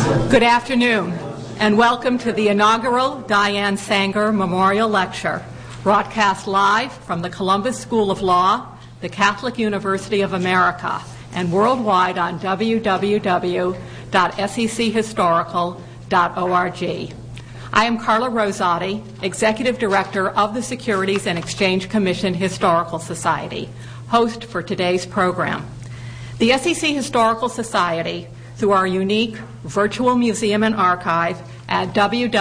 Good afternoon, and welcome to the inaugural Diane Sanger Memorial Lecture, broadcast live from the Columbus School of Law, the Catholic University of America, and worldwide on www.sechistorical.org. I am Carla Rosati, Executive Director of the Securities and Exchange Commission Historical Society, host for today's program. The SEC Historical Society, through our unique virtual museum and archive at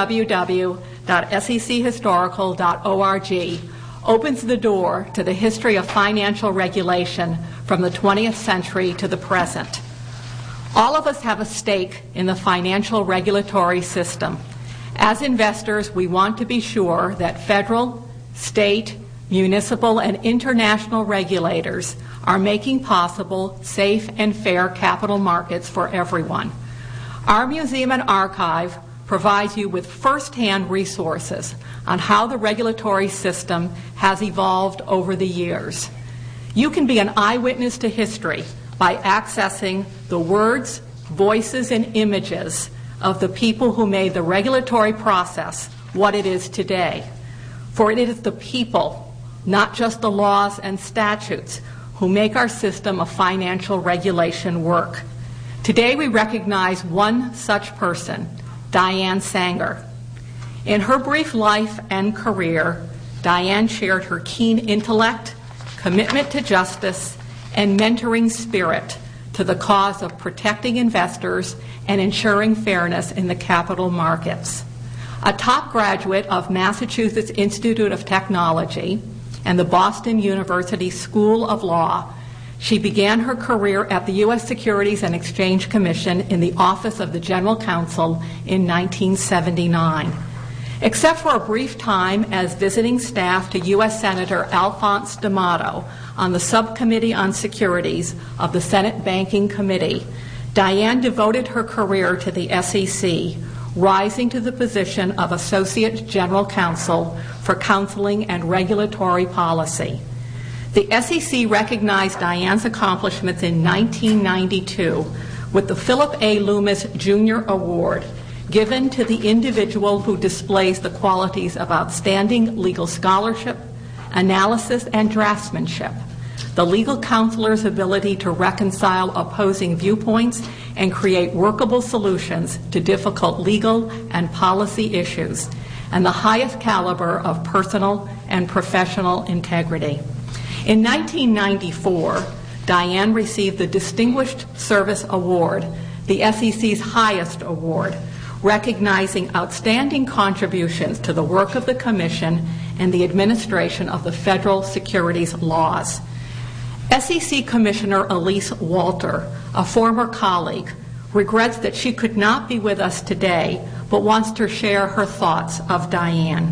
www.sechistorical.org, opens the door to the history of financial regulation from the 20th century to the present. All of us have a stake in the financial regulatory system. As investors, we want to be sure that federal, state, municipal, and international regulators are making possible safe and fair capital markets for everyone. Our museum and archive provides you with first-hand resources on how the regulatory system has evolved over the years. You can be an eyewitness to history by accessing the words, voices, and images of the people who made the regulatory process what it is today. For it is the people, not just the laws and statutes, who make our system of financial regulation work. Today we recognize one such person, Diane Sanger. In her brief life and career, Diane shared her keen intellect, commitment to justice, and mentoring spirit to the cause of protecting investors and ensuring fairness in the capital markets. A top graduate of Massachusetts Institute of Technology and the Boston University School of Law, she began her career at the U.S. Securities and Exchange Commission in the Office of the General Counsel in 1979. Except for a brief time as visiting staff to U.S. Senator Alphonse D'Amato on the Subcommittee on Securities of the Senate Banking Committee, Diane devoted her career to the SEC, rising to the position of Associate General Counsel for Counseling and Regulatory Policy. The SEC recognized Diane's accomplishments in 1992 with the Philip A. Loomis Jr. Award, given to the individual who displays the qualities of outstanding legal scholarship, analysis, and draftsmanship, the legal counselor's ability to reconcile opposing viewpoints and create workable solutions to difficult legal and policy issues, and the highest caliber of personal and professional integrity. In 1994, Diane received the Distinguished Service Award, the SEC's highest award, recognizing outstanding contributions to the work of the Commission and the administration of the federal securities laws. SEC Commissioner Elise Walter, a former colleague, regrets that she could not be with us today, but wants to share her thoughts of Diane.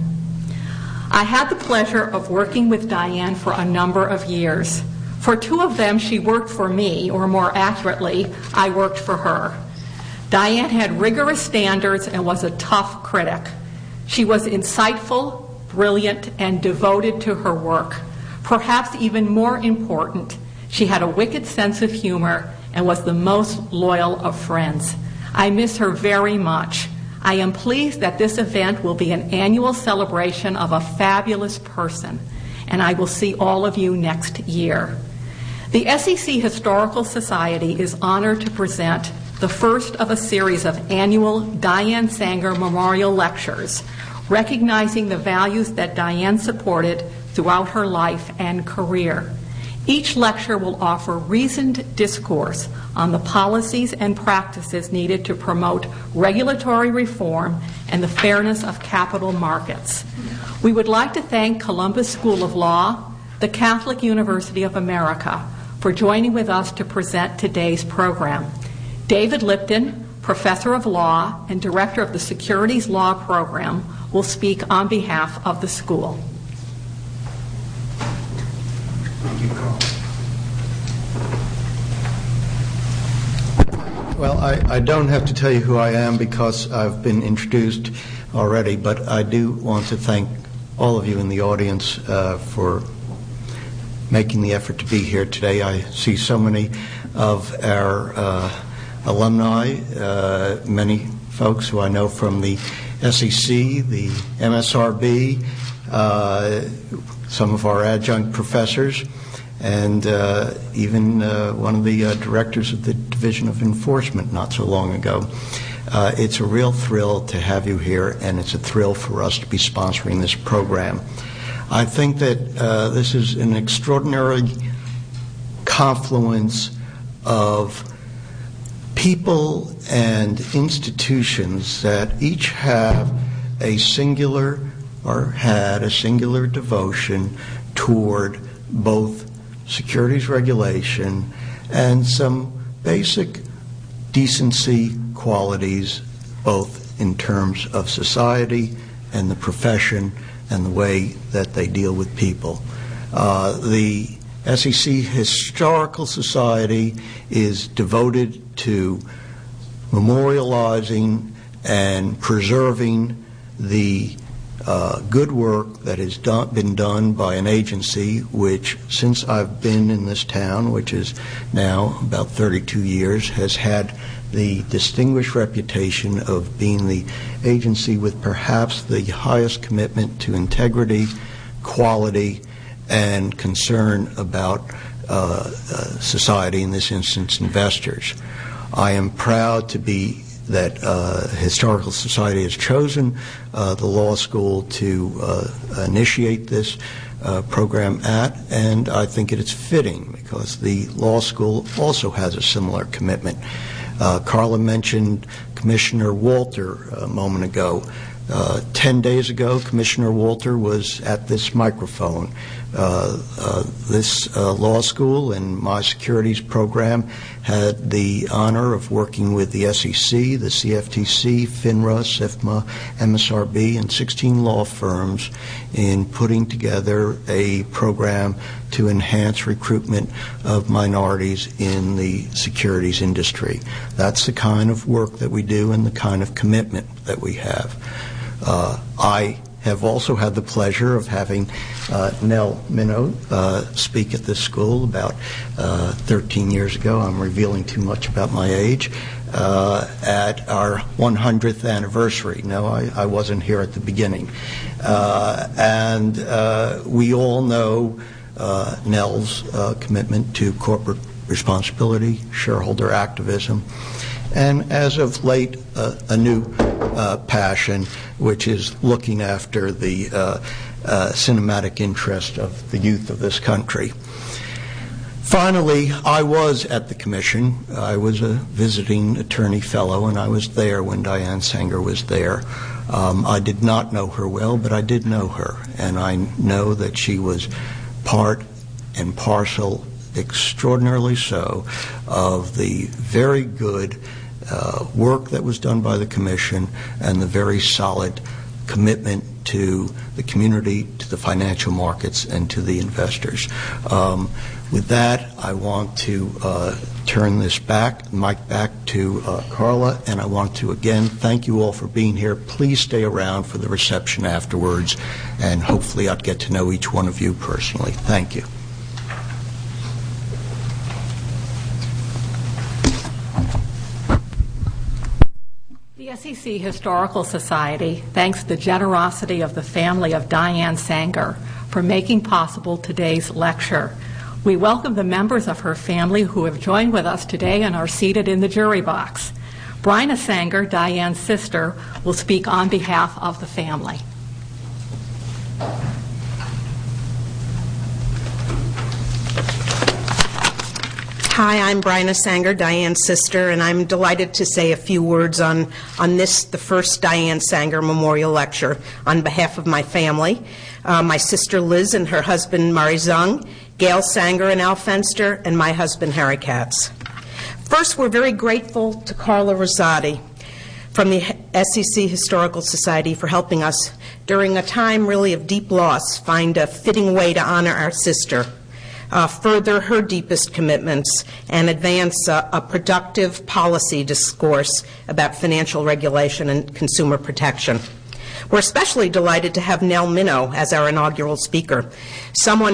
I had the pleasure of working with Diane for a number of years. For two of them, she worked for me, or more accurately, I worked for her. Diane had rigorous standards and was a tough critic. She was insightful, brilliant, and devoted to her work. Perhaps even more important, she had a wicked sense of humor and was the most loyal of friends. I miss her very much. I am pleased that this event will be an annual celebration of a fabulous person, and I will see all of you next year. The SEC Historical Society is honored to present the first of a series of annual Diane Sanger Memorial Lectures, recognizing the values that Diane supported throughout her life and career. Each lecture will offer reasoned discourse on the policies and practices needed to promote regulatory reform and the fairness of capital markets. We would like to thank Columbus School of Law, the Catholic University of America, for joining with us to present today's program. David Lipton, Professor of Law and Director of the Securities Law Program, will speak on behalf of the school. Thank you, Carl. Well, I don't have to tell you who I am because I've been introduced already, but I do want to thank all of you in the audience for making the effort to be here today. I see so many of our alumni, many folks who I know from the SEC, the MSRB, some of our adjunct professors, and even one of the directors of the Division of Enforcement not so long ago. It's a real thrill to have you here, and it's a thrill for us to be sponsoring this program. I think that this is an extraordinary confluence of people and institutions that each have a singular or had a singular devotion toward both securities regulation and some basic decency qualities, both in terms of society and the profession and the way that they deal with people. The SEC Historical Society is devoted to memorializing and preserving the good work that has been done by an agency which, since I've been in this town, which is now about 32 years, has had the distinguished reputation of being the agency with perhaps the highest commitment to integrity, quality, and concern about society, in this instance investors. I am proud to be that Historical Society has chosen the law school to initiate this program at, and I think it is fitting because the law school also has a similar commitment. Carla mentioned Commissioner Walter a moment ago. 10 days ago, Commissioner Walter was at this microphone. This law school and my securities program had the honor of working with the SEC, the CFTC, FINRA, SIFMA, MSRB, and 16 law firms in putting together a program to enhance recruitment of minorities in the securities industry. That's the kind of work that we do and the kind of commitment that we have. I have also had the pleasure of having Nell Minow speak at this school about 13 years ago. I'm revealing too much about my age. At our 100th anniversary. No, I wasn't here at the beginning. And we all know Nell's commitment to corporate responsibility, shareholder activism, and as of late, a new passion, which is looking after the cinematic interest of the youth of this country. Finally, I was at the commission. I was a visiting attorney fellow, and I was there when Diane Sanger was there. I did not know her well, but I did know her, and I know that she was part and parcel, extraordinarily so, of the very good work that was done by the commission and the very solid commitment to the community, to the financial markets, and to the investors. With that, I want to turn this mic back to Carla, and I want to again thank you all for being here. Please stay around for the reception afterwards, and hopefully I'll get to know each one of you personally. Thank you. The SEC Historical Society thanks the generosity of the family of Diane Sanger for making possible today's lecture. We welcome the members of her family who have joined with us today and are seated in the jury box. Bryna Sanger, Diane's sister, will speak on behalf of the family. Hi, I'm Bryna Sanger, Diane's sister, and I'm delighted to say a few words on this, the first Diane Sanger Memorial Lecture, on behalf of my family, my sister Liz and her husband Murray Zung, Gail Sanger and Al Fenster, and my husband Harry Katz. First, we're very grateful to Carla Rosati from the SEC Historical Society for helping us, during a time really of deep loss, find a fitting way to honor our sister, further her deepest commitments, and advance a productive policy discourse about financial regulation and consumer protection. We're especially delighted to have Nell Minow as our inaugural speaker, someone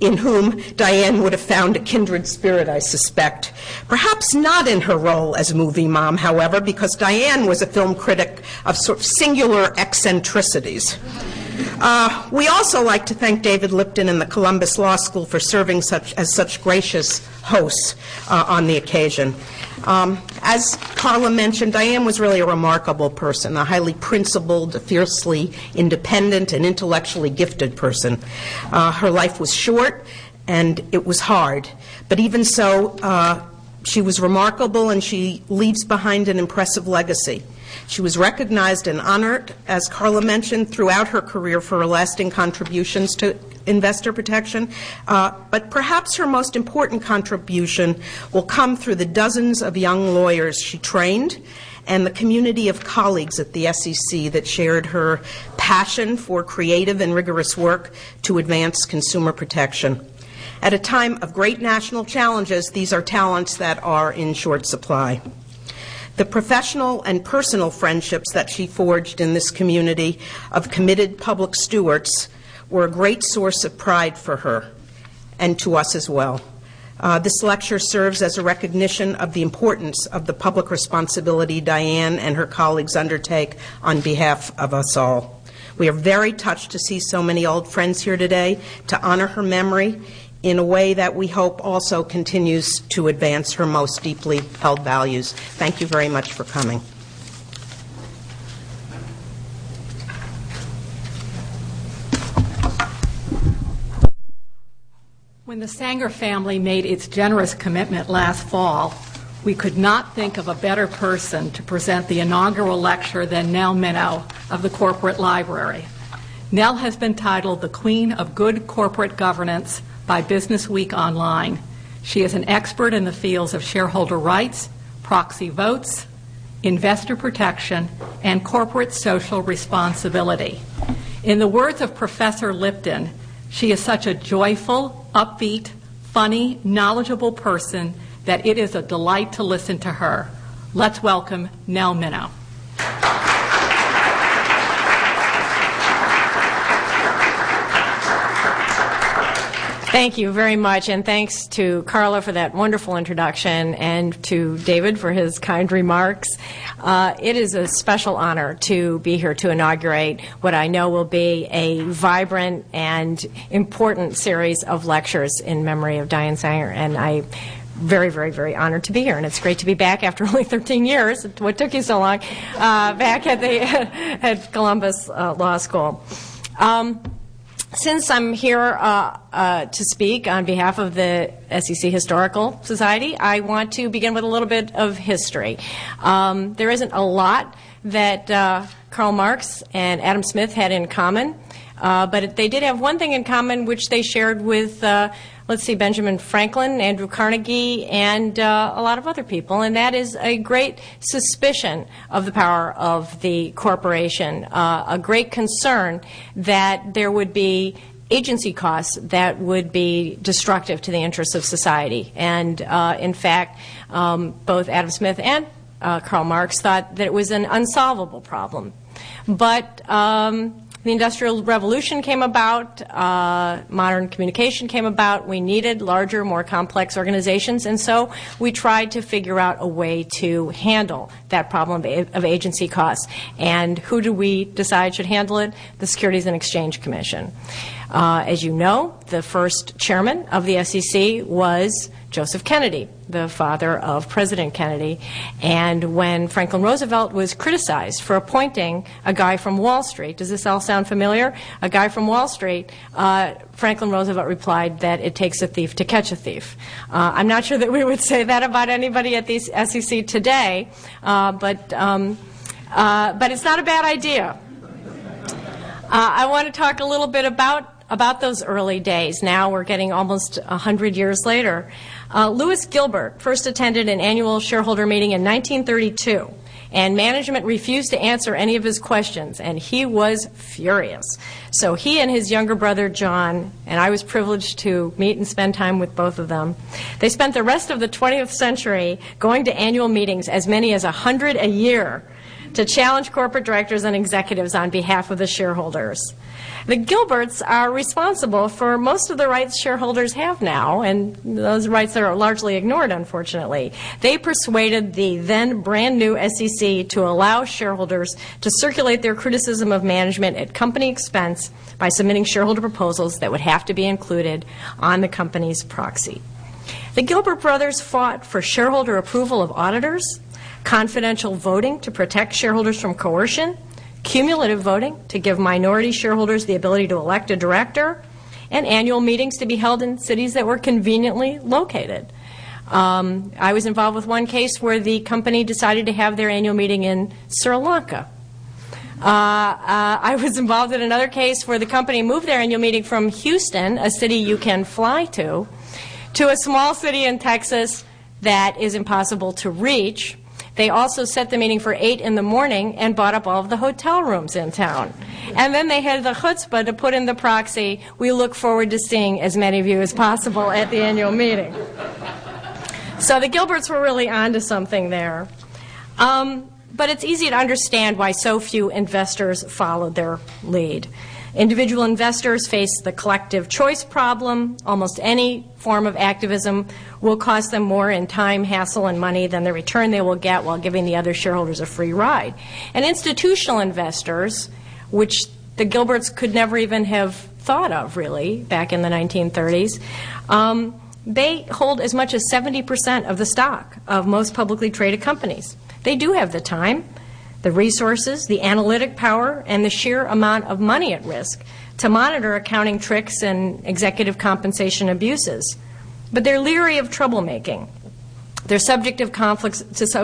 in whom Diane would have found a kindred spirit, I suspect. Perhaps not in her role as movie mom, however, because Diane was a film critic of sort of singular eccentricities. We also like to thank David Lipton and the Columbus Law School for serving as such gracious hosts on the occasion. As Carla mentioned, Diane was really a remarkable person, a highly principled, fiercely independent, and intellectually gifted person. Her life was short, and it was hard. But even so, she was remarkable, and she leaves behind an impressive legacy. She was recognized and honored, as Carla mentioned, throughout her career for her lasting contributions to investor protection. But perhaps her most important contribution will come through the dozens of young lawyers she trained and the community of colleagues at the SEC that shared her passion for creative and rigorous work to advance consumer protection. At a time of great national challenges, these are talents that are in short supply. The professional and personal friendships that she forged in this community of committed public stewards were a great source of pride for her and to us as well. This lecture serves as a recognition of the importance of the public responsibility Diane and her colleagues undertake on behalf of us all. We are very touched to see so many old friends here today to honor her memory in a way that we hope also continues to advance her most deeply held values. Thank you very much for coming. When the Sanger family made its generous commitment last fall, we could not think of a better person to present the inaugural lecture than Nell Minow of the Corporate Library. Nell has been titled the Queen of Good Corporate Governance by Business Week Online. She is an expert in the fields of shareholder rights, proxy votes, investor protection, and corporate social responsibility. In the words of Professor Lipton, she is such a joyful, upbeat, funny, knowledgeable person that it is a delight to listen to her. Let's welcome Nell Minow. Thank you very much, and thanks to Carla for that wonderful introduction and to David for his kind remarks. It is a special honor to be here to inaugurate what I know will be a vibrant and important series of lectures in memory of Diane Sanger, and I'm very, very, very honored to be here, and it's great to be back after only 13 years. What took you so long? Back at Columbus Law School. Since I'm here to speak on behalf of the SEC Historical Society, I want to begin with a little bit of history. There isn't a lot that Karl Marx and Adam Smith had in common, but they did have one thing in common which they shared with, Benjamin Franklin, Andrew Carnegie, and a lot of other people, and that is a great suspicion of the power of the corporation, a great concern that there would be agency costs that would be destructive to the interests of society. And in fact, both Adam Smith and Karl Marx thought that it was an unsolvable problem. But the Industrial Revolution came about, modern communication came about, we needed larger, more complex organizations, and so we tried to figure out a way to handle that problem of agency costs. And who do we decide should handle it? The Securities and Exchange Commission. As you know, the first chairman of the SEC was Joseph Kennedy, the father of President Kennedy. And when Franklin Roosevelt was criticized for appointing a guy from Wall Street, does this all sound familiar? A guy from Wall Street, Franklin Roosevelt replied that it takes a thief to catch a thief. I'm not sure that we would say that about anybody at the SEC today, but it's not a bad idea. I want to talk a little bit about those early days. Now we're getting almost 100 years later. Louis Gilbert first attended an annual shareholder meeting in 1932, and management refused to answer any of his questions, and he was furious. So he and his younger brother, John, and I was privileged to meet and spend time with both of them, they spent the rest of the 20th century going to annual meetings, as many as 100 a year, to challenge corporate directors and executives on behalf of the shareholders. The Gilberts are responsible for most of the rights shareholders have now, and those rights that are largely ignored, unfortunately. They persuaded the then brand new SEC to allow shareholders to circulate their criticism of management at company expense by submitting shareholder proposals that would have to be included on the company's proxy. The Gilbert brothers fought for shareholder approval of auditors, confidential voting to protect shareholders from coercion, cumulative voting to give minority shareholders the ability to elect a director, and annual meetings to be held in cities that were conveniently located. I was involved with one case where the company decided to have their annual meeting in Sri Lanka. I was involved in another case where the company moved their annual meeting from Houston, a city you can fly to a small city in Texas that is impossible to reach. They also set the meeting for 8 in the morning and bought up all of the hotel rooms in town. And then they had the chutzpah to put in the proxy, "We look forward to seeing as many of you as possible at the annual meeting." So the Gilberts were really onto something there. But it's easy to understand why so few investors followed their lead. Individual investors face the collective choice problem. Almost any form of activism will cost them more in time, hassle, and money than the return they will get while giving the other shareholders a free ride. And institutional investors, which the Gilberts could never even have thought of, really, back in the 1930s, they hold as much as 70% of the stock of most publicly traded companies. They do have the time, the resources, the analytic power, and the sheer amount of money at risk to monitor accounting tricks and executive compensation abuses. But they're leery of troublemaking. They're subject to conflicts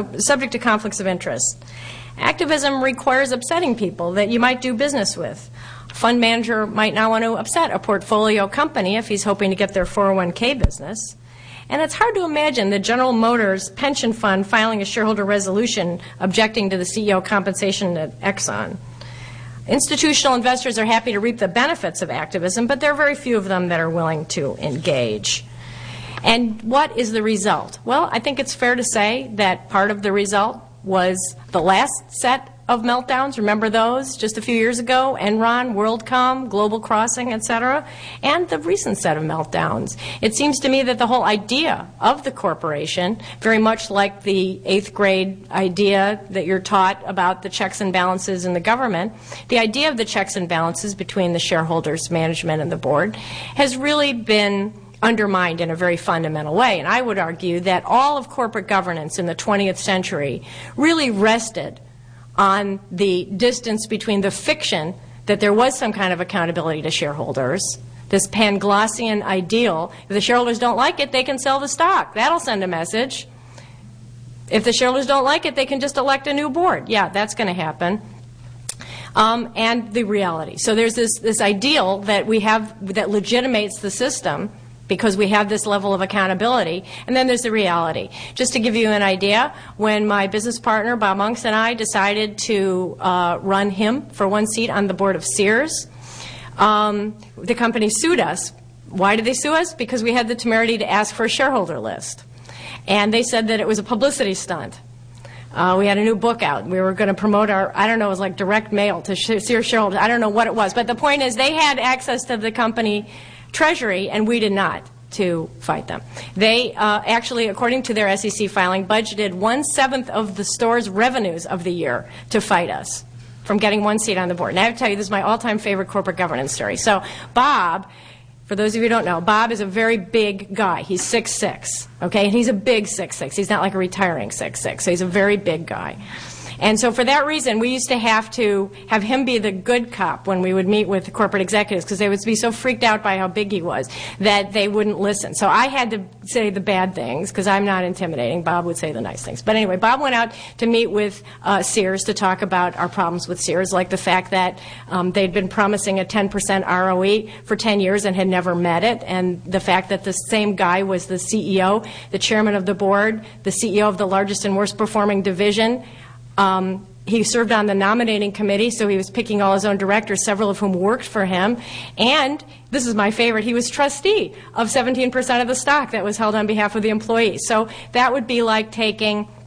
of interest. Activism requires upsetting people that you might do business with. A fund manager might not want to upset a portfolio company if he's hoping to get their 401k business. And it's hard to imagine the General Motors pension fund filing a shareholder resolution objecting to the CEO compensation at Exxon. Institutional investors are happy to reap the benefits of activism, but there are very few of them that are willing to engage. And what is the result? Well, I think it's fair to say that part of the result was the last set of meltdowns. Remember those just a few years ago? Enron, WorldCom, Global Crossing, etc. And the recent set of meltdowns. It seems to me that the whole idea of the corporation, very much like the 8th grade idea that you're taught about the checks and balances in the government, the idea of the checks and balances between the shareholders, management, and the board has really been undermined in a very fundamental way. And I would argue that all of corporate governance in the 20th century really rested on the distance between the fiction that there was some kind of accountability to shareholders, this Panglossian ideal. If the shareholders don't like it, they can sell the stock. That'll send a message. If the shareholders don't like it, they can just elect a new board. Yeah, that's going to happen. And the reality. So there's this ideal that we have that legitimates the system because we have this level of accountability. And then there's the reality. Just to give you an idea, when my business partner, Bob Monks, and I decided to run him for one seat on the board of Sears, the company sued us. Why did they sue us? Because we had the temerity to ask for a shareholder list. And they said that it was a publicity stunt. We had a new book out. We were going to promote our, I don't know, it was like direct mail to Sears shareholders. I don't know what it was. But the point is they had access to the company treasury, and we did not, to fight them. They actually, according to their SEC filing, budgeted 1/7 of the store's revenues of the year to fight us from getting one seat on the board. And I have to tell you, this is my all-time favorite corporate governance story. So Bob, for those of you who don't know, Bob is a very big guy. He's 6'6", okay? And he's a big 6'6". He's not like a retiring 6'6", so he's a very big guy. And so for that reason, we used to have him be the good cop when we would meet with the corporate executives because they would be so freaked out by how big he was that they wouldn't listen. So I had to say the bad things because I'm not intimidating. Bob would say the nice things. But anyway, Bob went out to meet with Sears to talk about our problems with Sears, like the fact that they'd been promising a 10% ROE for 10 years and had never met it, and the fact that the same guy was the CEO, the chairman of the board, the CEO of the largest and worst performing division. He served on the nominating committee, so he was picking all his own directors, several of whom worked for him. And, this is my favorite, he was trustee of 17% of the stock that was held on behalf of the employees. So that would be like taking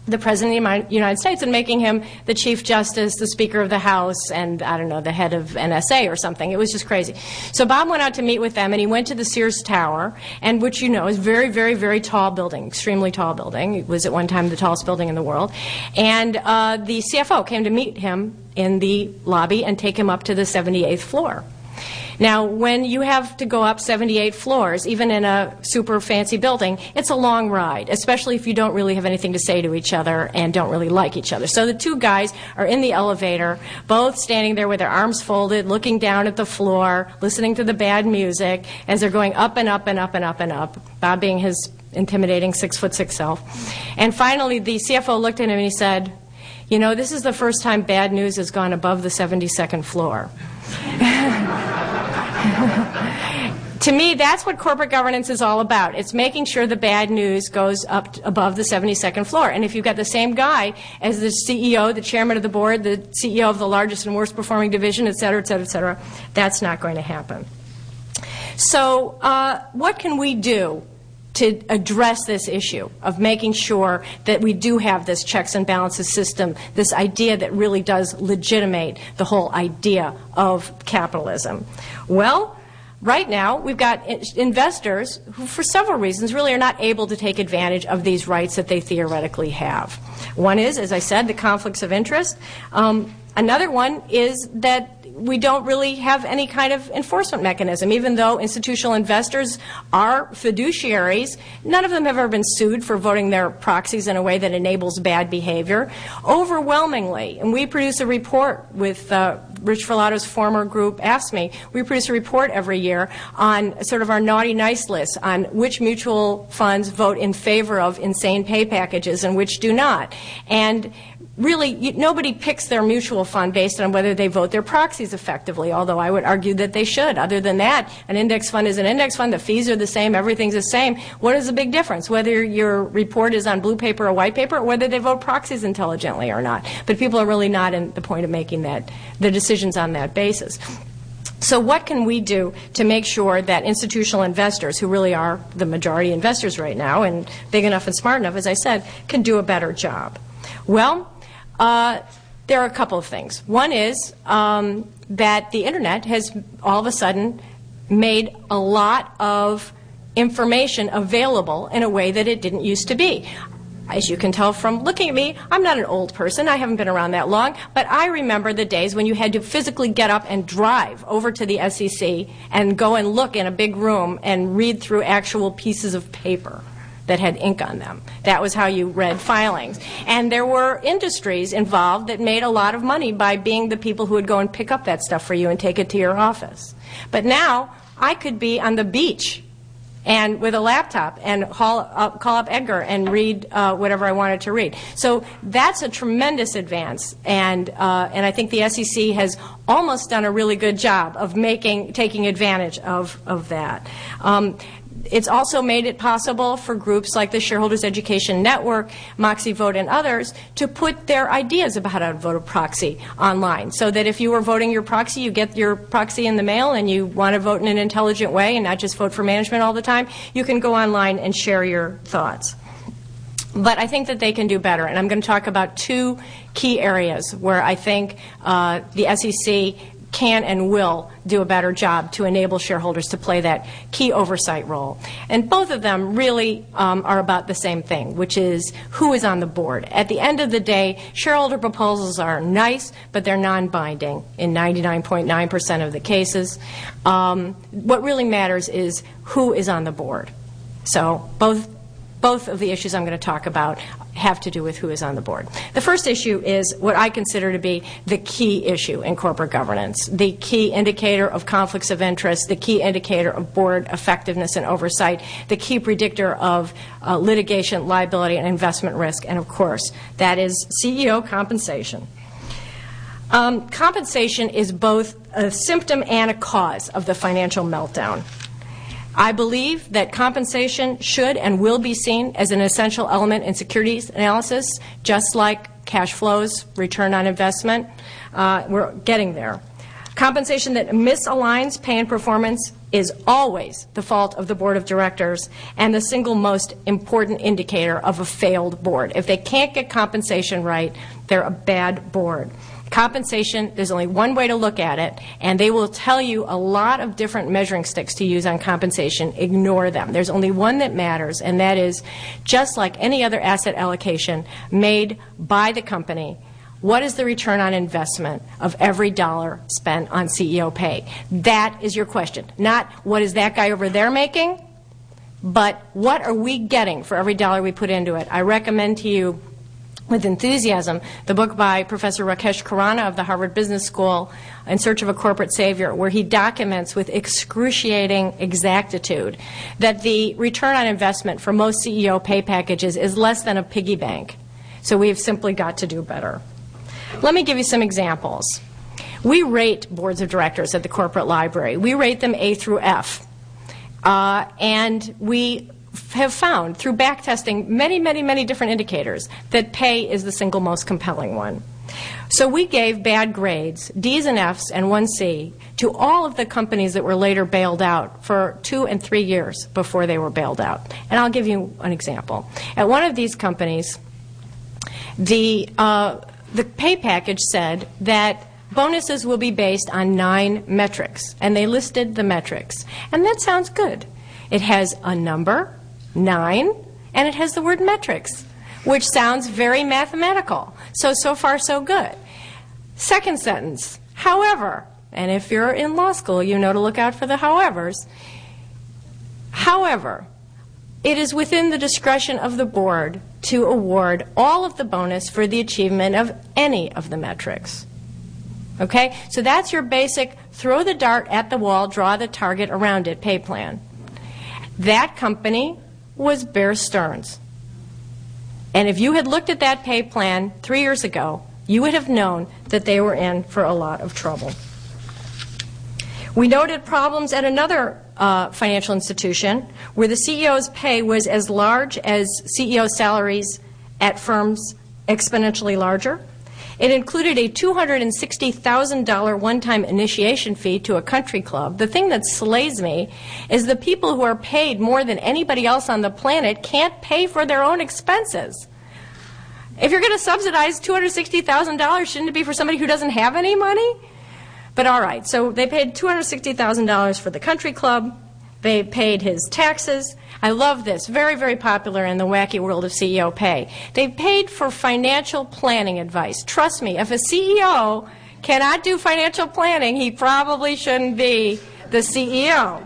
the President of the United States and making him the Chief Justice, the Speaker of the House, and, I don't know, the head of NSA or something. It was just crazy. So Bob went out to meet with them, and he went to the Sears Tower, and which you know is very, very, very tall building, extremely tall building. It was at one time the tallest building in the world. And the CFO came to meet him in the lobby and take him up to the 78th floor. Now, when you have to go up 78 floors, even in a super fancy building, it's a long ride, especially if you don't really have anything to say to each other and don't really like each other. So the two guys are in the elevator, both standing there with their arms folded, looking down at the floor, listening to the bad music as they're going up and up and up and up and up, Bob being his intimidating 6'6" self. And finally, the CFO looked at him and he said, "You know, this is the first time bad news has gone above the 72nd floor." To me, that's what corporate governance is all about. It's making sure the bad news goes up above the 72nd floor. And if you've got the same guy as the CEO, the chairman of the board, the CEO of the largest and worst performing division, et cetera, et cetera, et cetera, that's not going to happen. So what can we do to address this issue of making sure that we do have this checks and balances system, this idea that really does legitimate the whole idea of capitalism? Well, right now, we've got investors who, for several reasons, really are not able to take advantage of these rights that they theoretically have. One is, as I said, the conflicts of interest. Another one is that we don't really have any kind of enforcement mechanism. Even though institutional investors are fiduciaries, none of them have ever been sued for voting their proxies in a way that enables bad behavior. Overwhelmingly, and we produce a report with Rich Ferlato's former group AFSCME, we produce a report every year on sort of our naughty nice list on which mutual funds vote in favor of insane pay packages and which do not. And really, nobody picks their mutual fund based on whether they vote their proxies effectively, although I would argue that they should. Other than that, an index fund is an index fund. The fees are the same. Everything's the same. What is the big difference? Whether your report is on blue paper or white paper, or whether they vote proxies intelligently or not. But people are really not in the point of making the decisions on that basis. So what can we do to make sure that institutional investors, who really are the majority investors right now, and big enough and smart enough, as I said, can do a better job? Well, there are a couple of things. One is that the Internet has all of a sudden made a lot of information available in a way that it didn't used to be. As you can tell from looking at me, I'm not an old person. I haven't been around that long. But I remember the days when you had to physically get up and drive over to the SEC and go and look in a big room and read through actual pieces of paper that had ink on them. That was how you read filings. And there were industries involved that made a lot of money by being the people who would go and pick up that stuff for you and take it to your office. But now I could be on the beach and with a laptop and call up Edgar and read whatever I wanted to read. So that's a tremendous advance, and I think the SEC has almost done a really good job of taking advantage of that. It's also made it possible for groups like the Shareholders Education Network, Moxie Vote, and others to put their ideas about how to vote a proxy online, so that if you were voting your proxy, you get your proxy in the mail and you want to vote in an intelligent way and not just vote for management all the time, you can go online and share your thoughts. But I think that they can do better, and I'm going to talk about two key areas where I think the SEC can and will do a better job to enable shareholders to play that key oversight role. And both of them really are about the same thing, which is who is on the board. At the end of the day, shareholder proposals are nice, but they're non-binding in 99.9% of the cases. What really matters is who is on the board. So both of the issues I'm going to talk about have to do with who is on the board. The first issue is what I consider to be the key issue in corporate governance, the key indicator of conflicts of interest, the key indicator of board effectiveness and oversight, the key predictor of litigation, liability, and investment risk, and of course, that is CEO compensation. Compensation is both a symptom and a cause of the financial meltdown. I believe that compensation should and will be seen as an essential element in securities analysis, just like cash flows, return on investment. We're getting there. Compensation that misaligns pay and performance is always the fault of the board of directors and the single most important indicator of a failed board. If they can't get compensation right, they're a bad board. Compensation, there's only one way to look at it, and they will tell you a lot of different measuring sticks to use on compensation. Ignore them. There's only one that matters, and that is, just like any other asset allocation made by the company, what is the return on investment of every dollar spent on CEO pay? That is your question. Not what is that guy over there making, but what are we getting for every dollar we put into it? I recommend to you with enthusiasm the book by Professor Rakesh Khurana of the Harvard Business School, In Search of a Corporate Savior, where he documents with excruciating exactitude that the return on investment for most CEO pay packages is less than a piggy bank. So we've simply got to do better. Let me give you some examples. We rate boards of directors at the corporate library. We rate them A through F. And we have found through backtesting many different indicators that pay is the single most compelling one. So we gave bad grades, D's and F's and 1C, to all of the companies that were later bailed out for 2 and 3 years before they were bailed out. And I'll give you an example. At one of these companies, the pay package said that bonuses will be based on 9 metrics, and they listed the metrics. And that sounds good. It has a number, 9, and it has the word metrics, which sounds very mathematical. So far, so good. Second sentence, however, and if you're in law school, you know to look out for the howevers. However, it is within the discretion of the board to award all of the bonus for the achievement of any of the metrics. Okay? So that's your basic throw the dart at the wall, draw the target around it pay plan. That company was Bear Stearns. And if you had looked at that pay plan 3 years ago, you would have known that they were in for a lot of trouble. We noted problems at another financial institution where the CEO's pay was as large as CEO salaries at firms exponentially larger. It included a $260,000 one-time initiation fee to a country club. The thing that slays me is the people who are paid more than anybody else on the planet can't pay for their own expenses. If you're going to subsidize $260,000, shouldn't it be for somebody who doesn't have any money? But all right, so they paid $260,000 for the country club. They paid his taxes. I love this. Very popular in the wacky world of CEO pay. They paid for financial planning advice. Trust me, if a CEO cannot do financial planning, he probably shouldn't be the CEO.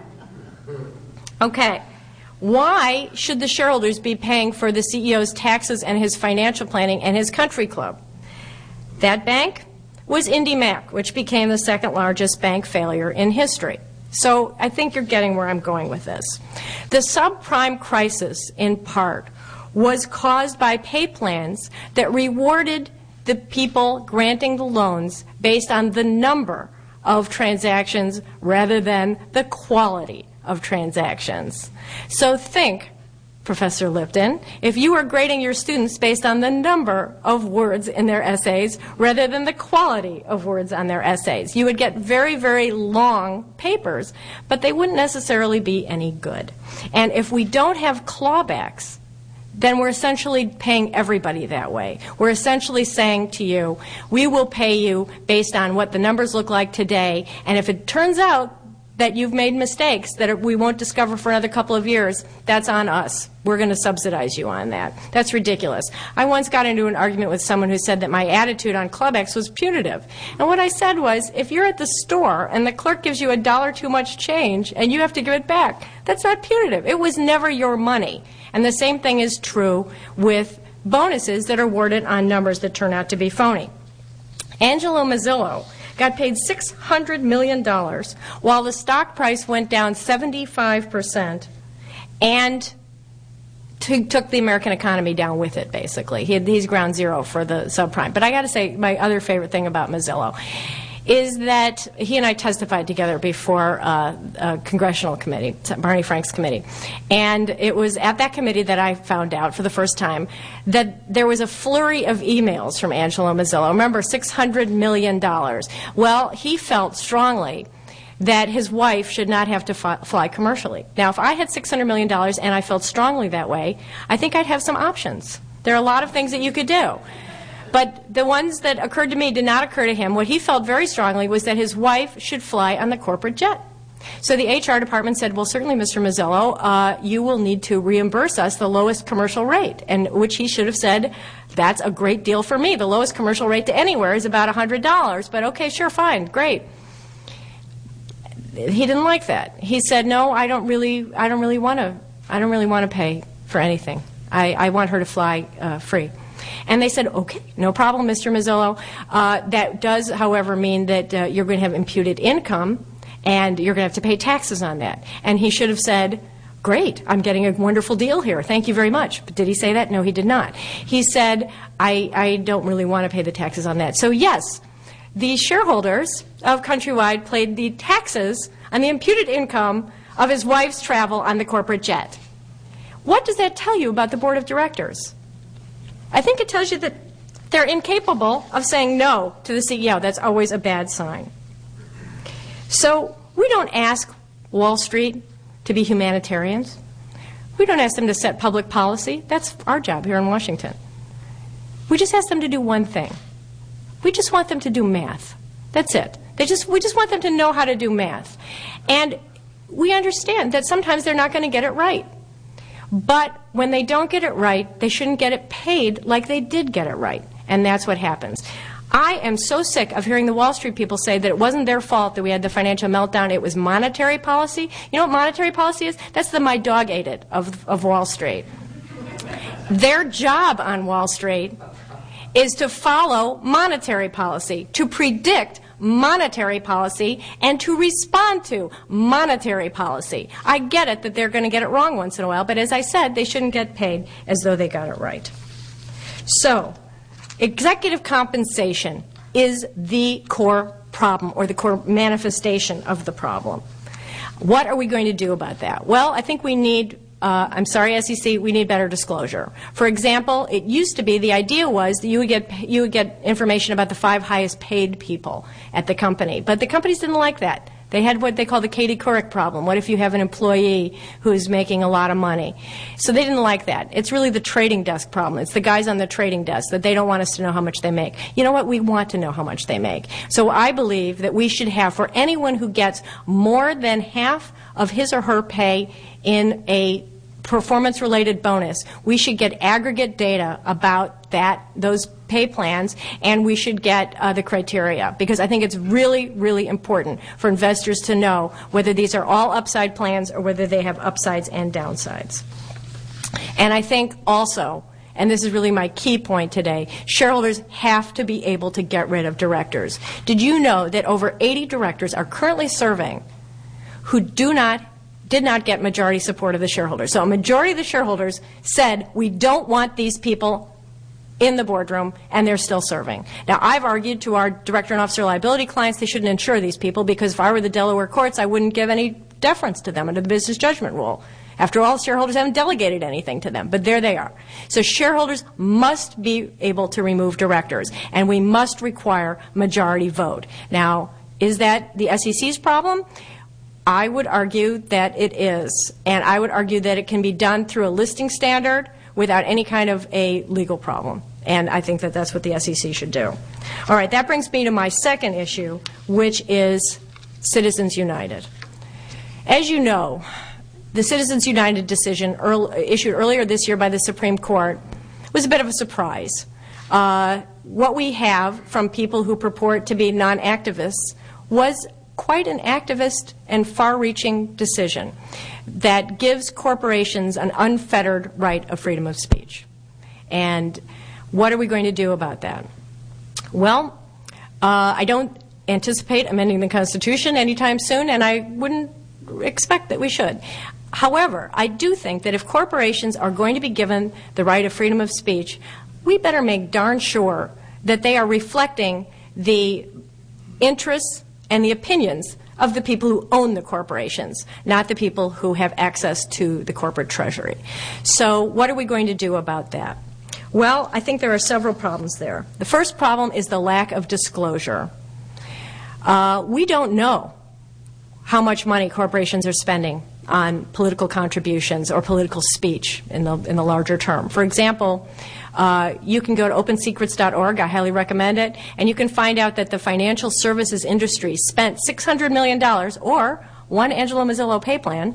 Okay. Why should the shareholders be paying for the CEO's taxes and his financial planning and his country club? That bank was IndyMac, which became the second largest bank failure in history. So I think you're getting where I'm going with this. The subprime crisis, in part, was caused by pay plans that rewarded the people granting the loans based on the number of transactions rather than the quality of transactions. So think, Professor Lipton, if you were grading your students based on the number of words in their essays rather than the quality of words on their essays, you would get very long papers, but they wouldn't necessarily be any good. And if we don't have clawbacks, then we're essentially paying everybody that way. We're essentially saying to you, we will pay you based on what the numbers look like today, and if it turns out that you've made mistakes that we won't discover for another couple of years, that's on us. We're going to subsidize you on that. That's ridiculous. I once got into an argument with someone who said that my attitude on ClubX was punitive. And what I said was, if you're at the store and the clerk gives you $1 too much change and you have to give it back, that's not punitive. It was never your money. And the same thing is true with bonuses that are awarded on numbers that turn out to be phony. Angelo Mazzillo got paid $600 million while the stock price went down 75% and took the American economy down with it, basically. He's ground zero for the subprime. But I got to say, my other favorite thing about Mazzillo is that he and I testified together before a congressional committee, Barney Frank's committee. And it was at that committee that I found out for the first time that there was a flurry of emails from Angelo Mozillo. Remember, $600 million. Well, he felt strongly that his wife should not have to fly commercially. Now, if I had $600 million and I felt strongly that way, I think I'd have some options. There are a lot of things that you could do. But the ones that occurred to me did not occur to him. What he felt very strongly was that his wife should fly on the corporate jet. So the HR department said, well, certainly, Mr. Mozillo, you will need to reimburse us the lowest commercial rate, and which he should have said, that's a great deal for me. The lowest commercial rate to anywhere is about $100. But okay, sure, fine, great. He didn't like that. He said, no, I don't really want to pay for anything. I want her to fly free. And they said, okay, no problem, Mr. Mozillo. That does, however, mean that you're going to have imputed income, and you're going to have to pay taxes on that. And he should have said, great, I'm getting a wonderful deal here. Thank you very much. But did he say that? No, he did not. He said, I don't really want to pay the taxes on that. So, yes, the shareholders of Countrywide paid the taxes on the imputed income of his wife's travel on the corporate jet. What does that tell you about the board of directors? I think it tells you that they're incapable of saying no to the CEO. That's always a bad sign. So we don't ask Wall Street to be humanitarians. We don't ask them to set public policy. That's our job here in Washington. We just ask them to do one thing. We just want them to do math. That's it. We just want them to know how to do math. And we understand that sometimes they're not going to get it right. But when they don't get it right, they shouldn't get it paid like they did get it right. And that's what happens. I am so sick of hearing the Wall Street people say that it wasn't their fault that we had the financial meltdown. It was monetary policy. You know what monetary policy is? That's the my dog ate it of Wall Street. Their job on Wall Street is to follow monetary policy, to predict monetary policy, and to respond to monetary policy. I get it that they're going to get it wrong once in a while, but as I said, they shouldn't get paid as though they got it right. So, executive compensation is the core problem, or the core manifestation of the problem. What are we going to do about that? Well, I think we need SEC, we need better disclosure. For example, it used to be, the idea was that you would get information about the 5 highest paid people at the company. But the companies didn't like that. They had what they call the Katie Couric problem. What if you have an employee who's making a lot of money? So they didn't like that. It's really the trading desk problem. It's the guys on the trading desk that they don't want us to know how much they make. You know what? We want to know how much they make. So I believe that we should have, for anyone who gets more than half of his or her pay in a performance-related bonus, we should get aggregate data about those pay plans, and we should get the criteria, because I think it's really, really important for investors to know whether these are all upside plans or whether they have upsides and downsides. And I think also, and this is really my key point today, shareholders have to be able to get rid of directors. Did you know that over 80 directors are currently serving who did not get majority support of the shareholders? So a majority of the shareholders said, we don't want these people in the boardroom, and they're still serving. Now, I've argued to our director and officer liability clients they shouldn't insure these people, because if I were the Delaware courts, I wouldn't give any deference to them under the business judgment rule. After all, shareholders haven't delegated anything to them, but there they are. So shareholders must be able to remove directors, and we must require majority vote. Now, is that the SEC's problem? I would argue that it is, and I would argue that it can be done through a listing standard without any kind of a legal problem, and I think that that's what the SEC should do. All right, that brings me to my second issue, which is Citizens United. As you know, the Citizens United decision issued earlier this year by the Supreme Court was a bit of a surprise. What we have from people who purport to be non-activists was quite an activist and far-reaching decision that gives corporations an unfettered right of freedom of speech. And what are we going to do about that? Well, I don't anticipate amending the Constitution anytime soon, and I wouldn't expect that we should. However, I do think that if corporations are going to be given the right of freedom of speech, we better make darn sure that they are reflecting the interests and the opinions of the people who own the corporations, not the people who have access to the corporate treasury. So what are we going to do about that? Well, I think there are several problems there. The first problem is the lack of disclosure. We don't know how much money corporations are spending on political contributions or political speech in the larger term. For example, you can go to opensecrets.org, I highly recommend it, and you can find out that the financial services industry spent $600 million, or one Angelo Mozillo pay plan,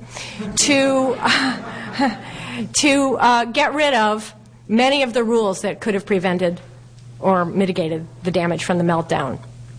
to get rid of many of the rules that could have prevented or mitigated the damage from the meltdown.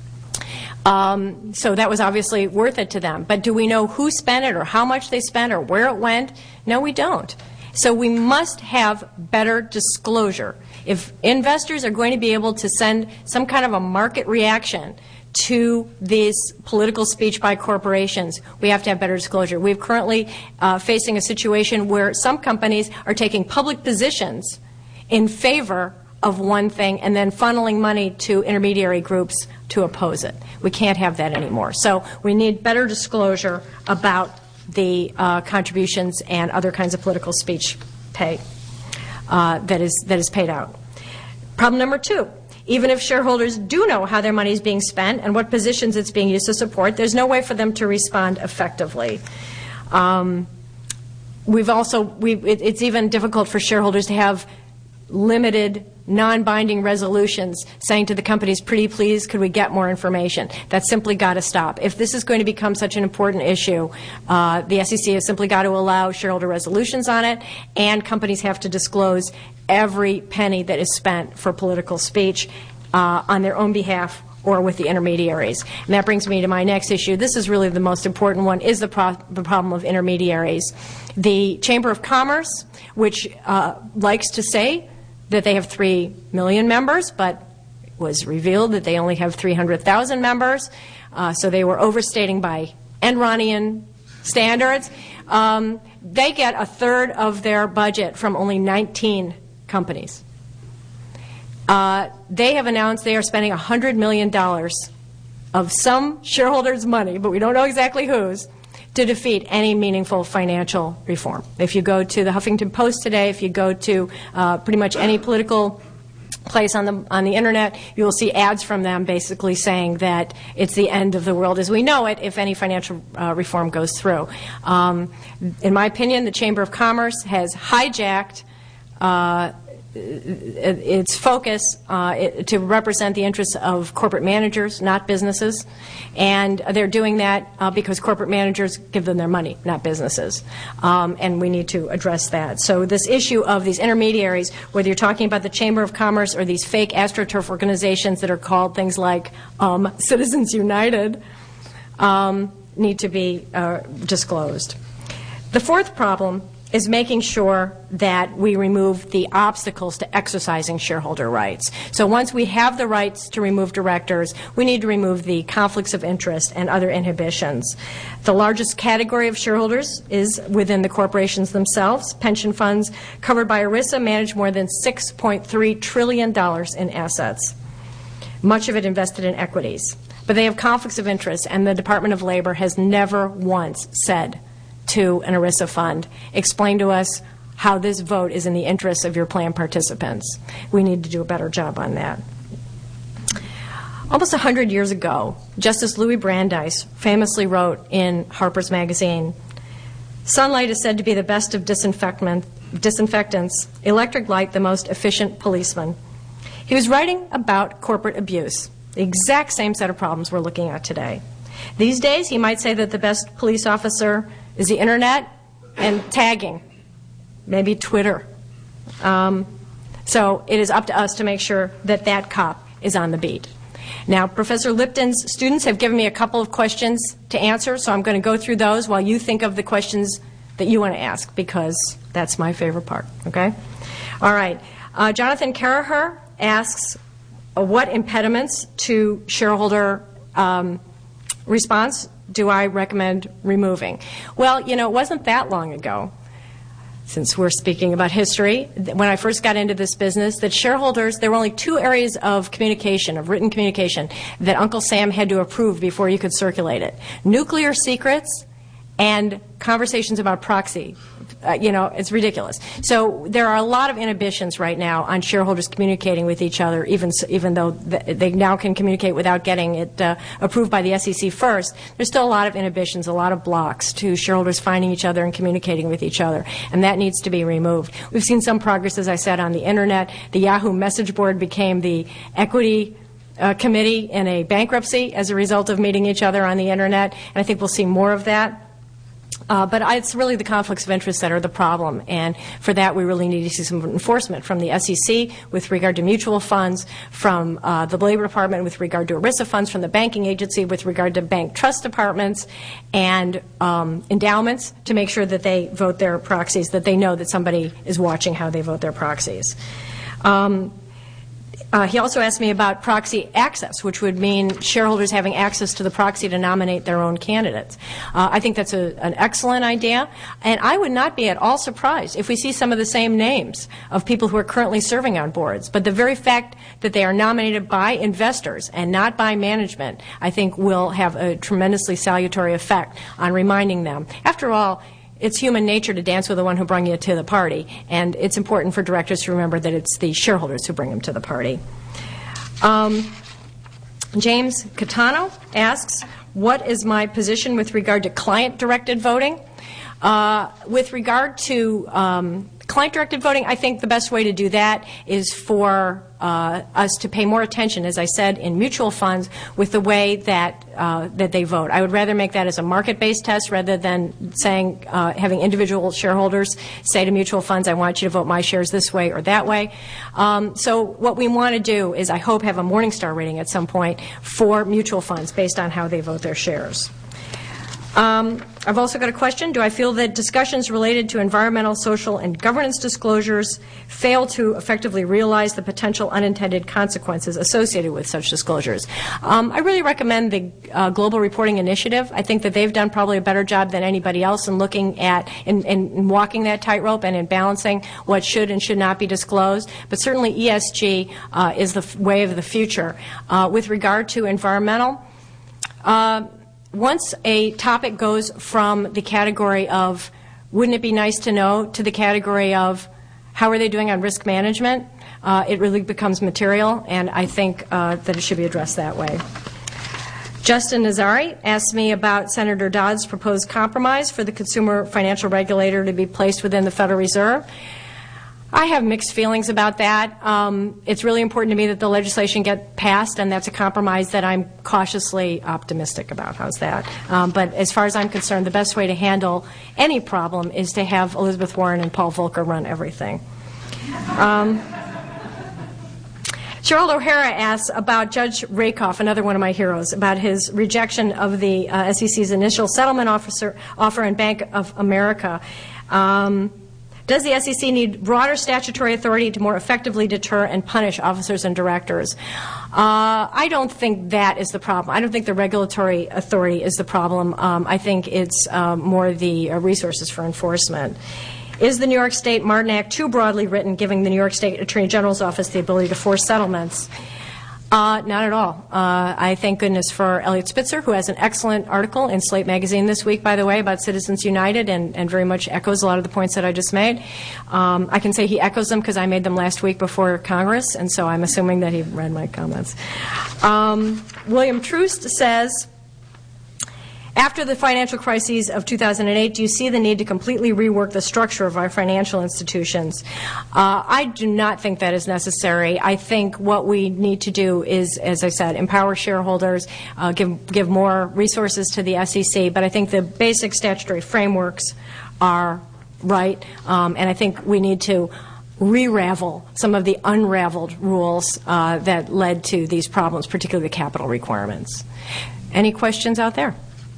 So that was obviously worth it to them. But do we know who spent it or how much they spent or where it went? No, we don't. So we must have better disclosure. If investors are going to be able to send some kind of a market reaction to this political speech by corporations, we have to have better disclosure. We're currently facing a situation where some companies are taking public positions in favor of one thing and then funneling money to intermediary groups to oppose it. We can't have that anymore. So we need better disclosure about the contributions and other kinds of political speech pay that is paid out. Problem number two, even if shareholders do know how their money is being spent and what positions it's being used to support, there's no way for them to respond effectively. It's even difficult for shareholders to have limited, non-binding resolutions saying to the companies, pretty please, could we get more information? That's simply got to stop. If this is going to become such an important issue, the SEC has simply got to allow shareholder resolutions on it, and companies have to disclose every penny that is spent for political speech on their own behalf or with the intermediaries. And that brings me to my next issue. This is really the most important one, is the problem of intermediaries. The Chamber of Commerce, which likes to say that they have 3 million members, but it was revealed that they only have 300,000 members, so they were overstating by Enronian standards. They get a third of their budget from only 19 companies. They have announced they are spending $100 million of some shareholders' money, but we don't know exactly whose, to defeat any meaningful financial reform. If you go to the Huffington Post today, if you go to pretty much any political place on the internet, you will see ads from them basically saying that it's the end of the world as we know it if any financial reform goes through. In my opinion, the Chamber of Commerce has hijacked its focus to represent the interests of corporate managers, not businesses. And they're doing that because corporate managers give them their money, not businesses. And we need to address that. So this issue of these intermediaries, whether you're talking about the Chamber of Commerce or these fake AstroTurf organizations that are called things like Citizens United, need to be disclosed. The fourth problem is making sure that we remove the obstacles to exercising shareholder rights. So once we have the rights to remove directors, we need to remove the conflicts of interest and other inhibitions. The largest category of shareholders is within the corporations themselves. Pension funds covered by ERISA manage more than $6.3 trillion in assets, much of it invested in equities. But they have conflicts of interest, and the Department of Labor has never once said to an ERISA fund, explain to us how this vote is in the interests of your plan participants. We need to do a better job on that. Almost 100 years ago, Justice Louis Brandeis famously wrote in Harper's Magazine, "Sunlight is said to be the best of disinfectants, electric light the most efficient policeman." He was writing about corporate abuse, the exact same set of problems we're looking at today. These days, he might say that the best police officer is the internet and tagging, maybe Twitter. So it is up to us to make sure that that cop is on the beat. Now, Professor Lipton's students have given me a couple of questions to answer, so I'm going to go through those while you think of the questions that you want to ask, because that's my favorite part, okay? All right. Jonathan Caraher asks, what impediments to shareholder response do I recommend removing? Well, you know, it wasn't that long ago since we're speaking about history, when I first got into this business, that shareholders, there were only 2 areas of communication, of written communication, that Uncle Sam had to approve before you could circulate it. Nuclear secrets and conversations about proxy. It's ridiculous. So there are a lot of inhibitions right now on shareholders communicating with each other, even though they now can communicate without getting it approved by the SEC first. There's still a lot of inhibitions, a lot of blocks to shareholders finding each other and communicating with each other, and that needs to be removed. We've seen some progress, as I said, on the Internet. The Yahoo message board became the equity committee in a bankruptcy as a result of meeting each other on the Internet, and I think we'll see more of that. But it's really the conflicts of interest that are the problem, and for that we really need to see some enforcement from the SEC with regard to mutual funds, from the Labor Department with regard to ERISA funds, from the banking agency with regard to bank trust departments and endowments, to make sure that they vote their proxies, that they know that somebody is watching how they vote their proxies. He also asked me about proxy access, which would mean shareholders having access to the proxy to nominate their own candidates. I think that's an excellent idea, and I would not be at all surprised if we see some of the same names of people who are currently serving on boards. But the very fact that they are nominated by investors and not by management, I think will have a tremendously salutary effect on reminding them. After all, it's human nature to dance with the one who brought you to the party, and it's important for directors to remember that it's the shareholders who bring them to the party. James Catano asks, what is my position with regard to client-directed voting? With regard to client-directed voting, I think the best way to do that is for us to pay more attention, as I said, in mutual funds with the way that they vote. I would rather make that as a market-based test rather than saying having individual shareholders say to mutual funds, I want you to vote my shares this way or that way. So what we want to do is, I hope, have a Morningstar rating at some point for mutual funds based on how they vote their shares. I've also got a question. Do I feel that discussions related to environmental, social, and governance disclosures fail to effectively realize the potential unintended consequences associated with such disclosures? I really recommend the Global Reporting Initiative. I think that they've done probably a better job than anybody else in looking at, in walking that tightrope and in balancing what should and should not be disclosed. But certainly ESG is the way of the future. With regard to environmental, once a topic goes from the category of wouldn't it be nice to know to the category of how are they doing on risk management, it really becomes material, and I think that it should be addressed that way. Justin Nazari asked me about Senator Dodd's proposed compromise for the consumer financial regulator to be placed within the Federal Reserve. I have mixed feelings about that. It's really important to me that the legislation get passed, and that's a compromise that I'm cautiously optimistic about. How's that? But as far as I'm concerned, the best way to handle any problem is to have Elizabeth Warren and Paul Volcker run everything. Gerald O'Hara asks about Judge Rakoff, another one of my heroes, about his rejection of the SEC's initial settlement offer in Bank of America. Does the SEC need broader statutory authority to more effectively deter and punish officers and directors? I don't think that is the problem. I don't think the regulatory authority is the problem. I think it's more the resources for enforcement. Is the New York State Martin Act too broadly written, giving the New York State Attorney General's office the ability to force settlements? Not at all. I thank goodness for Elliot Spitzer, who has an excellent article in Slate Magazine this week, by the way, about Citizens United, and very much echoes a lot of the points that I just made. I can say he echoes them because I made them last week before Congress, and so I'm assuming that he read my comments. William Troost says, after the financial crises of 2008, do you see the need to completely rework the structure of our financial institutions? I do not think that is necessary. I think what we need to do is, as I said, empower shareholders, give more resources to the SEC, but I think the basic statutory frameworks are right, and I think we need to re-ravel some of the unraveled rules that led to these problems, particularly the capital requirements. Any questions out there?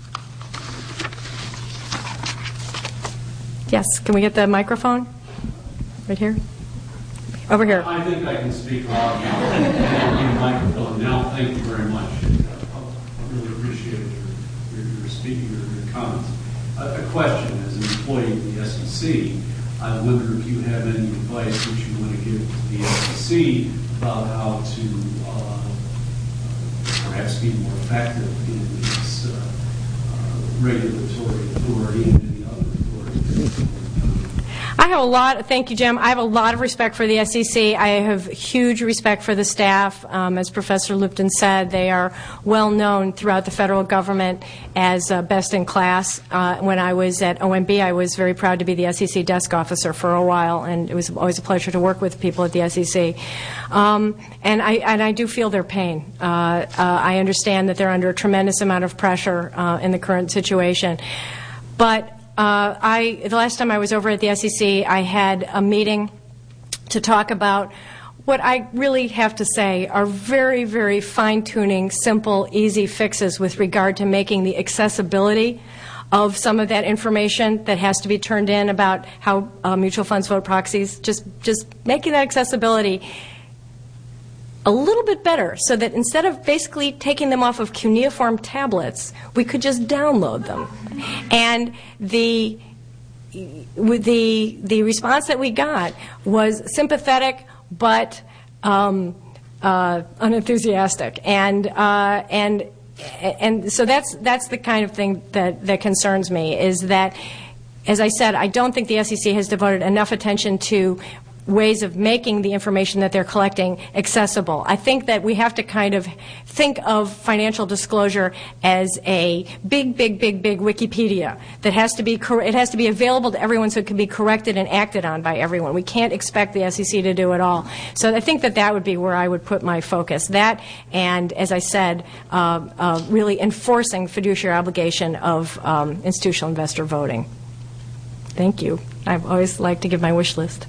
Yes, can we get the microphone? Right here? Over here. I think I can speak loud now. The microphone now. Thank you very much. I really appreciate your speaking, your comments. A question as an employee of the SEC. I wonder if you have any advice that you want to give to the SEC about how to perhaps be more effective in its regulatory authority and any other authority. Thank you, Jim. I have a lot of respect for the SEC. I have huge respect for the staff. As Professor Lupton said, they are well known throughout the federal government as best in class. When I was at OMB, I was very proud to be the SEC desk officer for a while, and it was always a pleasure to work with people at the SEC. And I do feel their pain. I understand that they're under a tremendous amount of pressure in the current situation. But the last time I was over at the SEC, I had a meeting to talk about what I really have to say are very, very fine-tuning, simple, easy fixes with regard to making the accessibility of some of that information that has to be turned in about how mutual funds vote proxies, just making that accessibility a little bit better, so that instead of basically taking them off of cuneiform tablets, we could just download them. And the response that we got was sympathetic but unenthusiastic, and so that's the kind of thing that concerns me. Is that, as I said, I don't think the SEC has devoted enough attention to ways of making the information that they're collecting accessible. I think that we have to kind of think of financial disclosure as a big Wikipedia that has to be it has to be available to everyone so it can be corrected and acted on by everyone. We can't expect the SEC to do it all. So I think that would be where I would put my focus. That, and as I said, really enforcing fiduciary obligation of institutional investor voting. Thank you. I always like to give my wish list.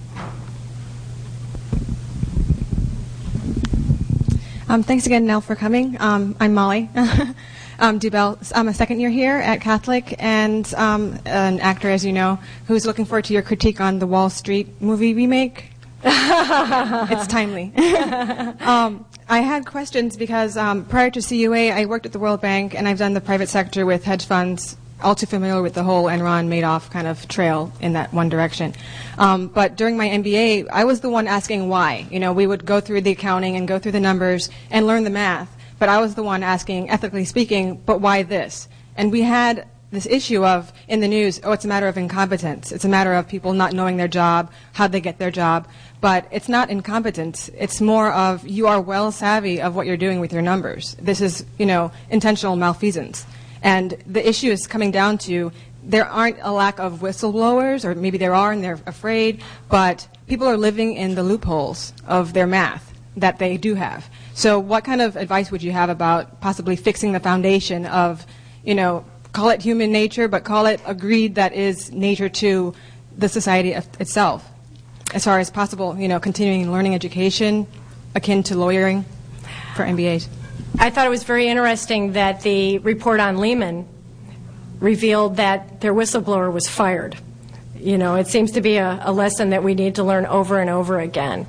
Thanks again, Nell, for coming. I'm Molly Dubell. I'm a second year here at Catholic and an actor, as you know, who's looking forward to your critique on the Wall Street movie remake. It's timely. I had questions because prior to CUA, I worked at the World Bank, and I've done the private sector with hedge funds, all too familiar with the whole Enron Madoff kind of trail in that one direction. But during my MBA, I was the one asking why. You know, we would go through the accounting and go through the numbers and learn the math, but I was the one asking, ethically speaking, but why this? And we had this issue of, in the news, it's a matter of incompetence. It's a matter of people not knowing their job, how they get their job. But it's not incompetence. It's more of you are well savvy of what you're doing with your numbers. This is, intentional malfeasance. And the issue is coming down to there aren't a lack of whistleblowers, or maybe there are and they're afraid, but people are living in the loopholes of their math that they do have. So what kind of advice would you have about possibly fixing the foundation of, call it human nature, but call it a greed that is nature to the society itself, as far as possible, continuing learning education akin to lawyering for MBAs? I thought it was very interesting that the report on Lehman revealed that their whistleblower was fired. It seems to be a lesson that we need to learn over and over again.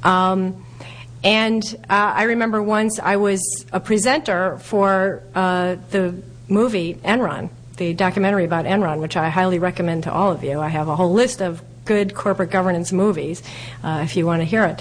And I remember once I was a presenter for the movie Enron, the documentary about Enron, which I highly recommend to all of you. I have a whole list of good corporate governance movies if you want to hear it.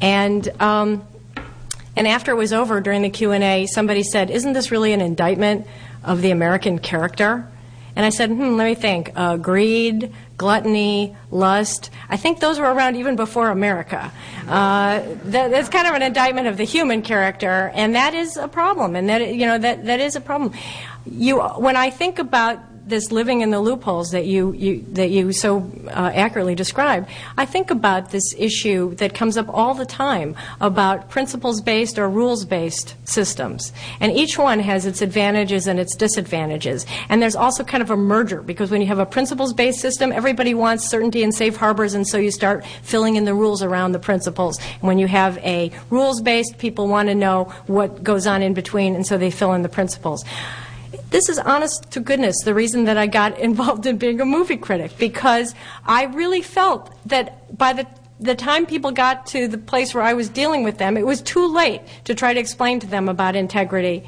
And after it was over, during the Q&A, somebody said, "Isn't this really an indictment of the American character?" And I said, let me think. Greed, gluttony, lust. I think those were around even before America. That's kind of an indictment of the human character, and that is a problem. And that is a problem. When I think about this living in the loopholes that you so accurately described, I think about this issue that comes up all the time about principles-based or rules-based systems. And each one has its advantages and its disadvantages. And there's also kind of a merger, because when you have a principles-based system, everybody wants certainty and safe harbors, and so you start filling in the rules around the principles. And when you have a rules-based, people want to know what goes on in between, and so they fill in the principles. This is, honest to goodness, the reason that I got involved in being a movie critic, because I really felt that by the time people got to the place where I was dealing with them, it was too late to try to explain to them about integrity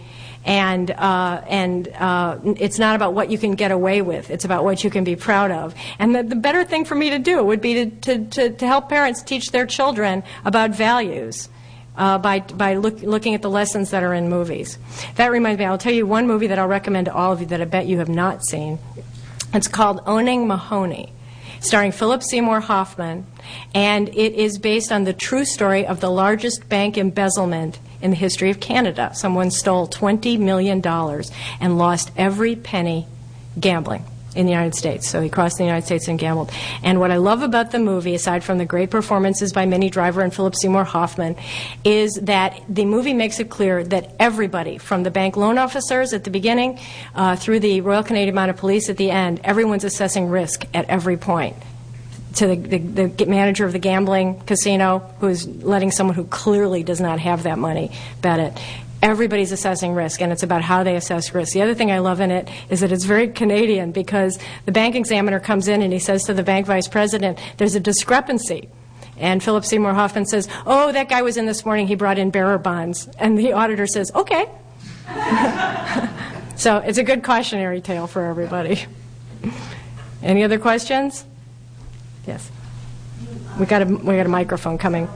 and it's not about what you can get away with. It's about what you can be proud of. And the better thing for me to do would be to help parents teach their children about values. By looking at the lessons that are in movies. That reminds me, I'll tell you one movie that I'll recommend to all of you that I bet you have not seen. It's called Owning Mahoney, starring Philip Seymour Hoffman, and it is based on the true story of the largest bank embezzlement in the history of Canada. Someone stole $20 million and lost every penny gambling in the United States. So he crossed the United States and gambled. And what I love about the movie, aside from the great performances by Minnie Driver and Philip Seymour Hoffman, is that the movie makes it clear that everybody, from the bank loan officers at the beginning through the Royal Canadian Mounted Police at the end, everyone's assessing risk at every point. To the manager of the gambling casino who's letting someone who clearly does not have that money bet it. Everybody's assessing risk, and it's about how they assess risk. The other thing I love in it is that it's very Canadian, because the bank examiner comes in and he says to the bank vice president, there's a discrepancy. And Philip Seymour Hoffman says, oh, that guy was in this morning, he brought in bearer bonds. And the auditor says, okay. So it's a good cautionary tale for everybody. Any other questions? Yes. We got a microphone coming.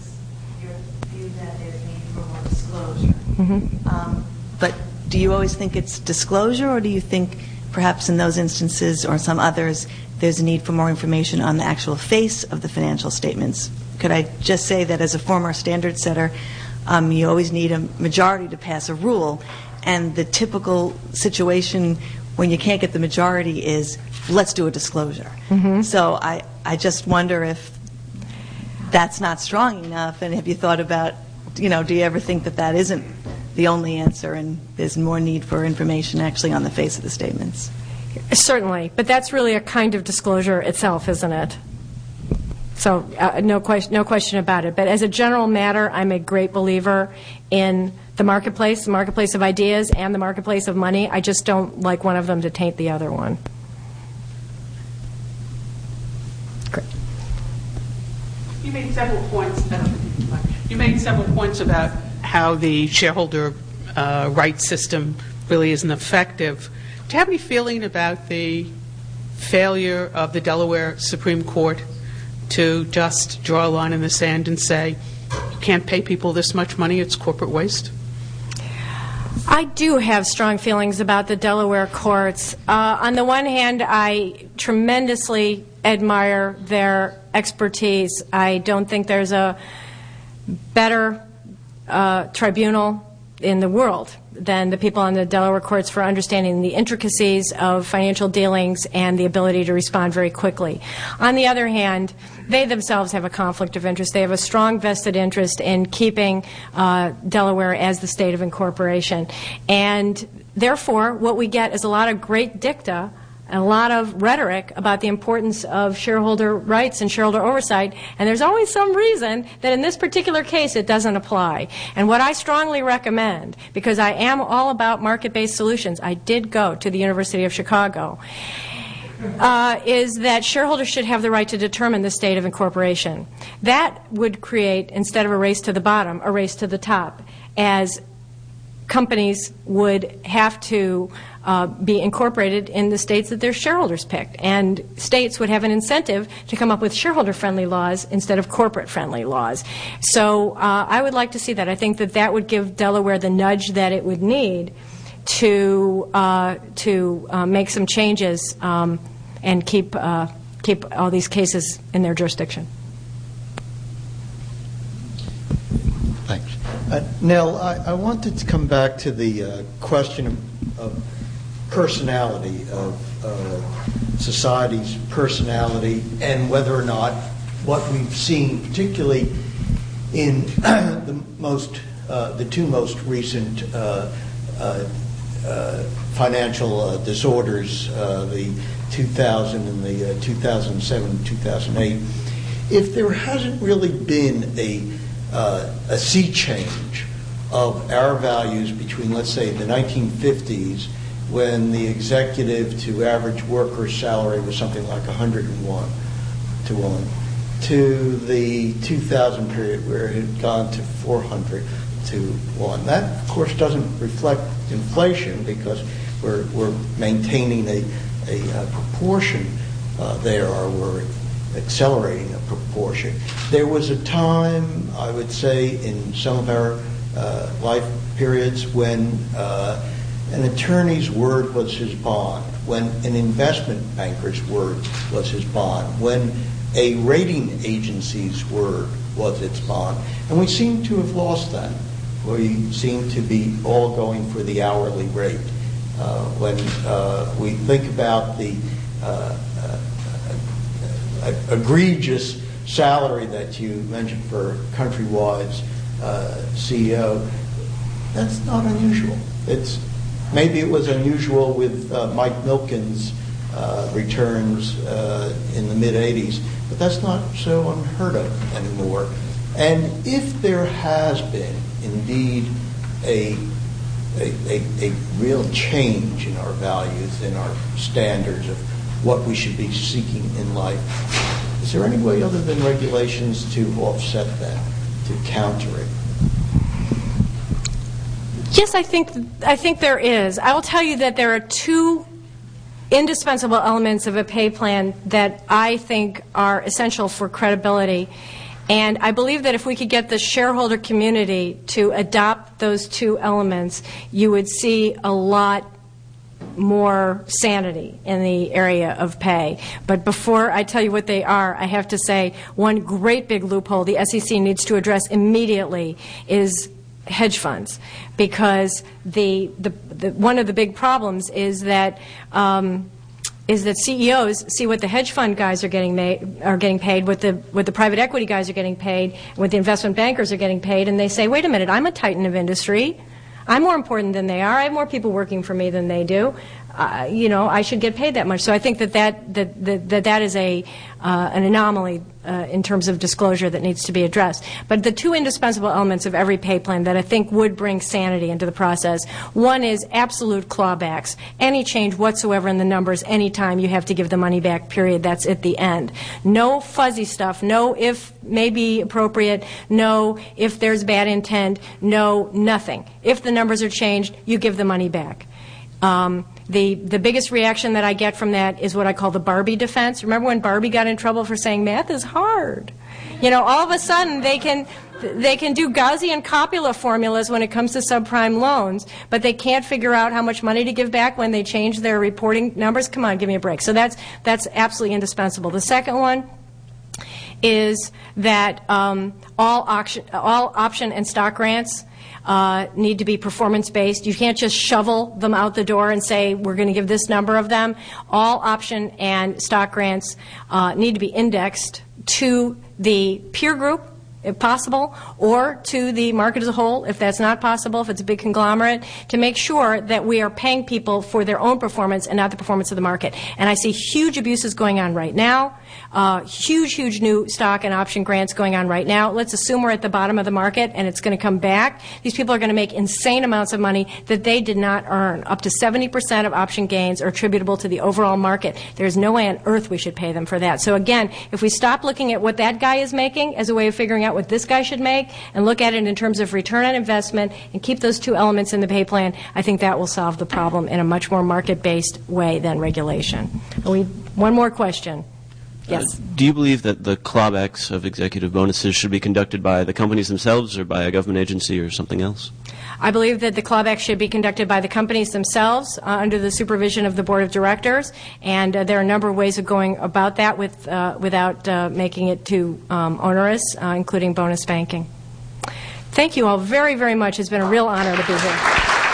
Mm-hmm. But do you always think it's disclosure, or do you think perhaps in those instances or some others there's a need for more information on the actual face of the financial statements? Could I just say that as a former standard setter, you always need a majority to pass a rule, and the typical situation when you can't get the majority is, let's do a disclosure. Mm-hmm. So I just wonder if that's not strong enough, and have you thought about, do you ever think that isn't the only answer and there's more need for information actually on the face of the statements? Certainly, but that's really a kind of disclosure itself, isn't it? So no question about it. But as a general matter, I'm a great believer in the marketplace of ideas and the marketplace of money. I just don't like one of them to taint the other one. Great. You made several points about how the shareholder rights system really isn't effective. Do you have any feeling about the failure of the Delaware Supreme Court to just draw a line in the sand and say, you can't pay people this much money, it's corporate waste? I do have strong feelings about the Delaware courts. On the one hand, I tremendously admire their expertise. I don't think there's a better tribunal in the world than the people on the Delaware courts for understanding the intricacies of financial dealings and the ability to respond very quickly. On the other hand, they themselves have a conflict of interest. They have a strong vested interest in keeping Delaware as the state of incorporation. And therefore, what we get is a lot of great dicta, a lot of rhetoric about the importance of shareholder rights and shareholder oversight, and there's always some reason that in this particular case it doesn't apply. And what I strongly recommend, because I am all about market-based solutions, I did go to the University of Chicago, is that shareholders should have the right to determine the state of incorporation. That would create, instead of a race to the bottom, a race to the top, as companies would have to be incorporated in the states that their shareholders picked. And states would have an incentive to come up with shareholder-friendly laws instead of corporate-friendly laws. So I would like to see that. I think that would give Delaware the nudge that it would need to make some changes and keep all these cases in their jurisdiction. Thanks. Nell, I wanted to come back to the question of personality, of society's personality, and whether or not what we've seen, particularly in the two most recent financial disorders, the 2000 and the 2007-2008, if there hasn't really been a sea change of our values between, let's say, the 1950s, when the executive to average worker's salary was something like 101 to 1, to the 2000 period where it had gone to 400. to 1. That, of course, doesn't reflect inflation because we're maintaining a proportion there, or we're accelerating a proportion. There was a time, I would say, in some of our life periods when an attorney's word was his bond, when an investment banker's word was his bond, when a rating agency's word was its bond. And we seem to have lost that. We seem to be all going for the hourly rate. When we think about the egregious salary that you mentioned for Countrywide's CEO, that's not unusual. Maybe it was unusual with Mike Milken's returns in the mid-'80s, but that's not so unheard of anymore. And if there has been indeed a real change in our values, in our standards of what we should be seeking in life, is there any way other than regulations to offset that, to counter it? Yes, I think there is. I will tell you that there are two indispensable elements of a pay plan that I think are essential for credibility. And I believe that if we could get the shareholder community to adopt those two elements, you would see a lot more sanity in the area of pay. But before I tell you what they are, I have to say one great big loophole the SEC needs to address immediately is hedge funds, because one of the big problems is that CEOs see what the hedge fund guys are getting paid, what the private equity guys are getting paid, what the investment bankers are getting paid, and they say, wait a minute, I'm a titan of industry. I'm more important than they are. I have more people working for me than they do. I should get paid that much. So I think that is an anomaly in terms of disclosure that needs to be addressed. But the two indispensable elements of every pay plan that I think would bring sanity into the process, one is absolute clawbacks. Any change whatsoever in the numbers, any time you have to give the money back, period. That's at the end. No fuzzy stuff. No if may be appropriate. No if there's bad intent. No nothing. If the numbers are changed, you give the money back. The biggest reaction that I get from that is what I call the Barbie defense. Remember when Barbie got in trouble for saying math is hard? All of a sudden they can do Gaussian copula formulas when it comes to subprime loans, but they can't figure out how much money to give back when they change their reporting numbers. Come on, give me a break. So that's absolutely indispensable. The second one is that all option and stock grants need to be performance-based. You can't just shovel them out the door and say, we're going to give this number of them. All option and stock grants need to be indexed to the peer group, if possible, or to the market as a whole, if that's not possible, if it's a big conglomerate, to make sure that we are paying people for their own performance and not the performance of the market. And I see huge abuses going on right now, huge new stock and option grants going on right now. Let's assume we're at the bottom of the market and it's going to come back. These people are going to make insane amounts of money that they did not earn. Up to 70% of option gains are attributable to the overall market. There's no way on earth we should pay them for that. So again, if we stop looking at what that guy is making as a way of figuring out what this guy should make and look at it in terms of return on investment and keep those two elements in the pay plan, I think that will solve the problem in a much more market-based way than regulation. One more question. Yes. Do you believe that the clawbacks of executive bonuses should be conducted by the companies themselves or by a government agency or something else? I believe that the clawback should be conducted by the companies themselves under the supervision of the board of directors, and there are a number of ways of going about that without making it too onerous, including bonus banking. Thank you all very, very much. It's been a real honor to be here.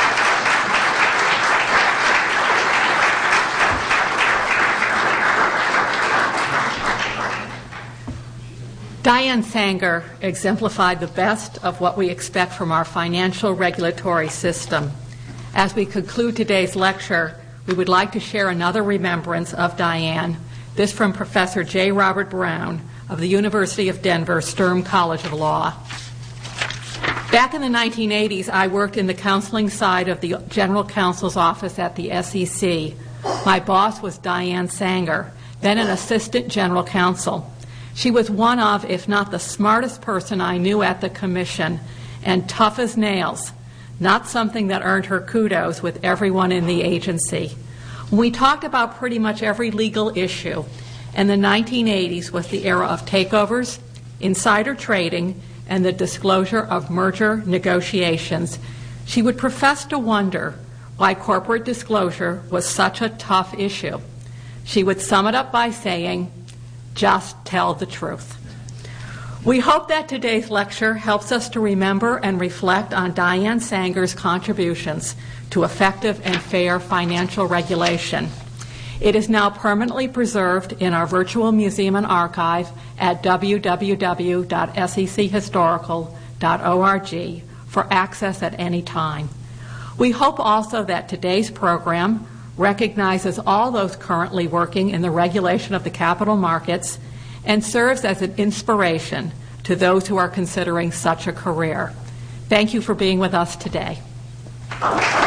Diane Sanger exemplified the best of what we expect from our financial regulatory system. As we conclude today's lecture, we would like to share another remembrance of Diane, this from Professor J. Robert Brown of the University of Denver Sturm College of Law. Back in the 1980s, I worked in the counseling side of the General Counsel's office at the SEC. My boss was Diane Sanger, then an assistant general counsel. She was one of, if not the smartest person I knew at the commission, and tough as nails, not something that earned her kudos with everyone in the agency. We talked about pretty much every legal issue, and the 1980s was the era of takeovers, insider trading, and the disclosure of merger negotiations. She would profess to wonder why corporate disclosure was such a tough issue. She would sum it up by saying, "Just tell the truth." We hope that today's lecture helps us to remember and reflect on Diane Sanger's contributions to effective and fair financial regulation. It is now permanently preserved in our virtual museum and archive at www.sechistorical.org for access at any time. We hope also that today's program recognizes all those currently working in the regulation of the capital markets and serves as an inspiration to those who are considering such a career. Thank you for being with us today.